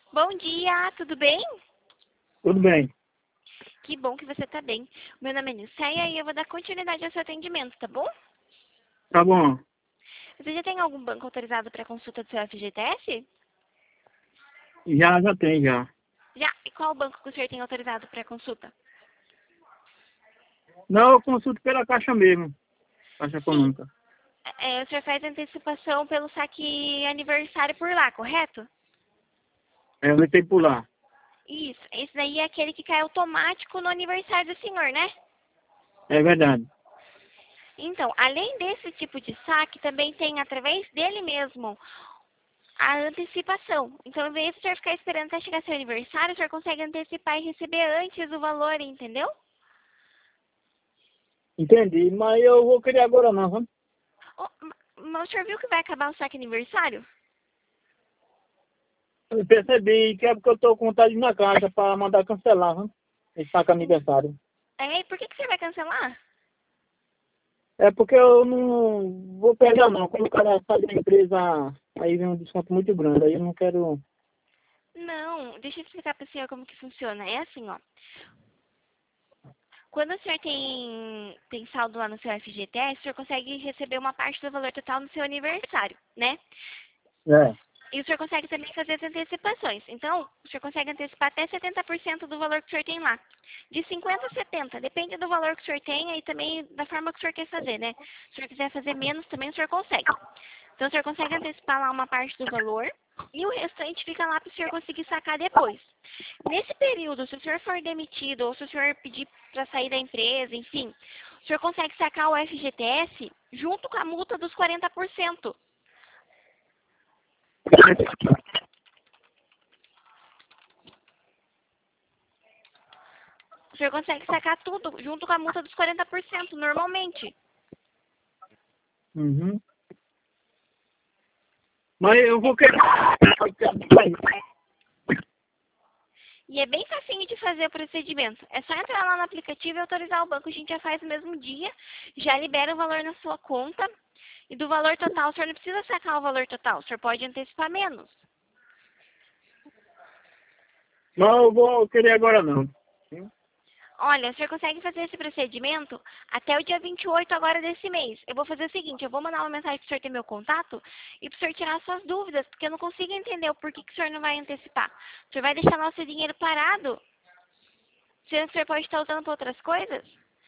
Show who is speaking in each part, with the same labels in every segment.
Speaker 1: Bom dia, tudo bem?
Speaker 2: Tudo bem.
Speaker 1: Que bom que você está bem. Meu nome é Nilceia e eu vou dar continuidade ao seu atendimento, tá bom?
Speaker 2: Tá bom.
Speaker 1: Você já tem algum banco autorizado para consulta do seu FGTS?
Speaker 2: Já tem, já.
Speaker 1: Já. E qual banco que o senhor tem autorizado para consulta?
Speaker 2: Não, eu consulto pela Caixa mesmo. Caixa
Speaker 1: Sim.
Speaker 2: Econômica.
Speaker 1: O senhor faz antecipação pelo saque aniversário por lá, correto?
Speaker 2: Eu vou ter que pular.
Speaker 1: Isso. Esse daí é aquele que cai automático no aniversário do senhor, né?
Speaker 2: É verdade.
Speaker 1: Então, além desse tipo de saque, também tem através dele mesmo a antecipação. Então, ao invés de o senhor ficar esperando até chegar seu aniversário, o senhor consegue antecipar e receber antes o valor, entendeu?
Speaker 2: Entendi, mas eu vou querer agora não, viu?
Speaker 1: Mas o senhor viu que vai acabar o saque aniversário?
Speaker 2: Eu percebi que é porque eu tô com vontade de ir na Caixa para mandar cancelar, viu? Esse saco aniversário.
Speaker 1: E por que o senhor vai cancelar?
Speaker 2: É porque eu não vou pegar não. Quando o cara sai da empresa, aí vem um desconto muito grande. Aí eu não quero.
Speaker 1: Não, deixa eu explicar para o senhor como que funciona. É assim, ó. Quando o senhor tem saldo lá no seu FGTS, o senhor consegue receber uma parte do valor total no seu aniversário, né?
Speaker 2: É.
Speaker 1: E o senhor consegue também fazer as antecipações. Então, o senhor consegue antecipar até 70% do valor que o senhor tem lá. De 50% a 70%, depende do valor que o senhor tem e também da forma que o senhor quer fazer, né? Se o senhor quiser fazer menos, também o senhor consegue. Então, o senhor consegue antecipar lá uma parte do valor e o restante fica lá para o senhor conseguir sacar depois. Nesse período, se o senhor for demitido ou se o senhor pedir para sair da empresa, enfim, o senhor consegue sacar o FGTS junto com a multa dos 40%. O senhor consegue sacar tudo junto com a multa dos 40%, normalmente.
Speaker 2: Uhum. Mas eu vou querer.
Speaker 1: E é bem facinho de fazer o procedimento. É só entrar lá no aplicativo e autorizar o banco. A gente já faz no mesmo dia, já libera o valor na sua conta. E do valor total, o senhor não precisa sacar o valor total. O senhor pode antecipar menos.
Speaker 2: Não, eu vou querer agora não.
Speaker 1: Olha, o senhor consegue fazer esse procedimento até o dia 28 agora desse mês. Eu vou fazer o seguinte, eu vou mandar uma mensagem para o senhor ter meu contato e para o senhor tirar suas dúvidas, porque eu não consigo entender o porquê que o senhor não vai antecipar. O senhor vai deixar nosso dinheiro parado, sendo que o senhor pode estar usando para outras coisas?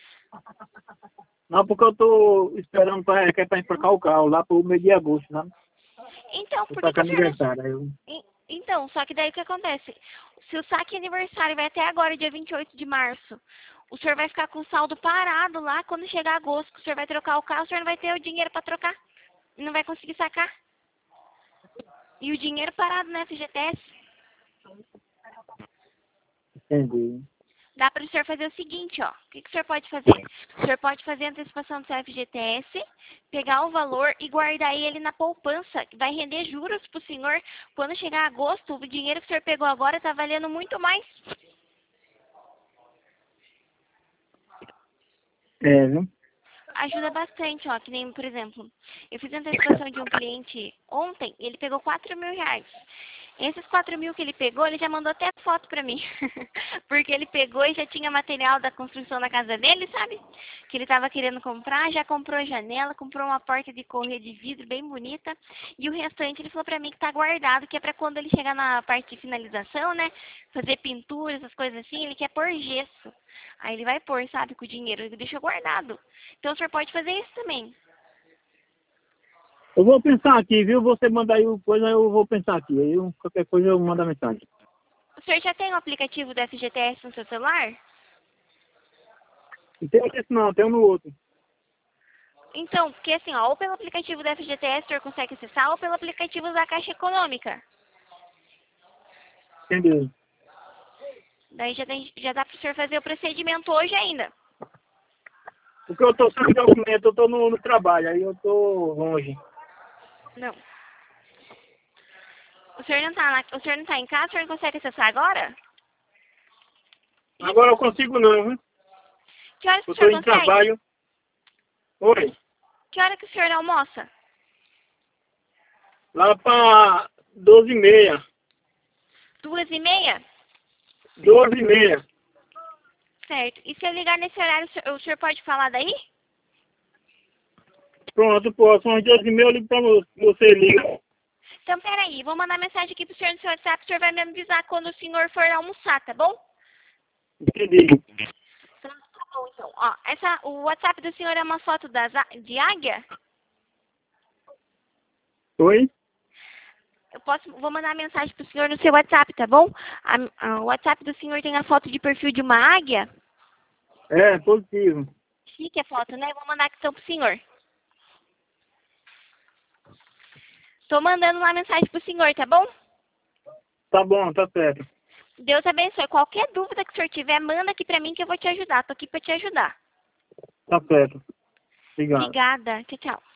Speaker 2: Não, porque eu tô esperando que é pra emplacar o carro lá pro mês de agosto, né?
Speaker 1: Então,
Speaker 2: O
Speaker 1: por que
Speaker 2: saco
Speaker 1: que o senhor não...
Speaker 2: aniversário. Aí eu...
Speaker 1: Então, só que daí o que acontece? Se o saque aniversário vai até agora, dia 28 de março, o senhor vai ficar com o saldo parado lá, quando chegar agosto, que o senhor vai trocar o carro, o senhor não vai ter o dinheiro para trocar. E não vai conseguir sacar. E o dinheiro parado na FGTS.
Speaker 2: Entendi.
Speaker 1: Dá para o senhor fazer o seguinte, ó. O que o senhor pode fazer? O senhor pode fazer a antecipação do seu FGTS, pegar o valor e guardar ele na poupança, que vai render juros para o senhor. Quando chegar agosto, o dinheiro que o senhor pegou agora está valendo muito mais.
Speaker 2: É, viu?
Speaker 1: Ajuda bastante, ó. Que nem, por exemplo, eu fiz a antecipação de um cliente ontem, e ele pegou 4.000 reais. Esses 4.000 que ele pegou, ele já mandou até foto pra mim. Porque ele pegou e já tinha material da construção da casa dele, sabe? Que ele tava querendo comprar, já comprou a janela, comprou uma porta de correr de vidro bem bonita. E o restante ele falou pra mim que tá guardado, que é pra quando ele chegar na parte de finalização, né? Fazer pintura, essas coisas assim, ele quer pôr gesso. Aí ele vai pôr, sabe, com o dinheiro, ele deixa guardado. Então o senhor pode fazer isso também.
Speaker 2: Eu vou pensar aqui, viu? Você manda aí coisa, eu vou pensar aqui. Aí qualquer coisa eu mando a mensagem.
Speaker 1: O senhor já tem o aplicativo do FGTS no seu celular?
Speaker 2: Não tem esse não, tem um no outro.
Speaker 1: Então, porque assim, ó, ou pelo aplicativo do FGTS o senhor consegue acessar, ou pelo aplicativo da Caixa Econômica.
Speaker 2: Entendeu?
Speaker 1: Daí já dá para o senhor fazer o procedimento hoje ainda.
Speaker 2: Porque eu tô sem documento, eu tô no trabalho, aí eu tô longe.
Speaker 1: Não. O senhor não tá em casa, o senhor não consegue acessar agora?
Speaker 2: Agora eu consigo não, viu?
Speaker 1: Que horas que
Speaker 2: Eu
Speaker 1: o
Speaker 2: tô
Speaker 1: senhor
Speaker 2: em
Speaker 1: consegue?
Speaker 2: trabalho. Oi.
Speaker 1: Que hora que o senhor almoça?
Speaker 2: Lá pra 12h30.
Speaker 1: 2h30?
Speaker 2: 12h30.
Speaker 1: Certo. E se eu ligar nesse horário, o senhor pode falar daí?
Speaker 2: Pronto, pô, são as 12h30, eu ligo pra você, liga.
Speaker 1: Então, peraí, vou mandar mensagem aqui pro senhor no seu WhatsApp, o senhor vai me avisar quando o senhor for almoçar, tá bom?
Speaker 2: Entendi.
Speaker 1: Então, tá bom, então. Ó, o WhatsApp do senhor é uma foto de águia?
Speaker 2: Oi?
Speaker 1: Vou mandar mensagem pro senhor no seu WhatsApp, tá bom? O WhatsApp do senhor tem a foto de perfil de uma águia?
Speaker 2: É, positivo.
Speaker 1: Chique a foto, né? Vou mandar aqui então pro senhor. Tô mandando uma mensagem pro senhor, tá bom?
Speaker 2: Tá bom, tá certo.
Speaker 1: Deus abençoe. Qualquer dúvida que o senhor tiver, manda aqui pra mim que eu vou te ajudar. Tô aqui pra te ajudar.
Speaker 2: Tá certo. Obrigado.
Speaker 1: Obrigada. Tchau, tchau.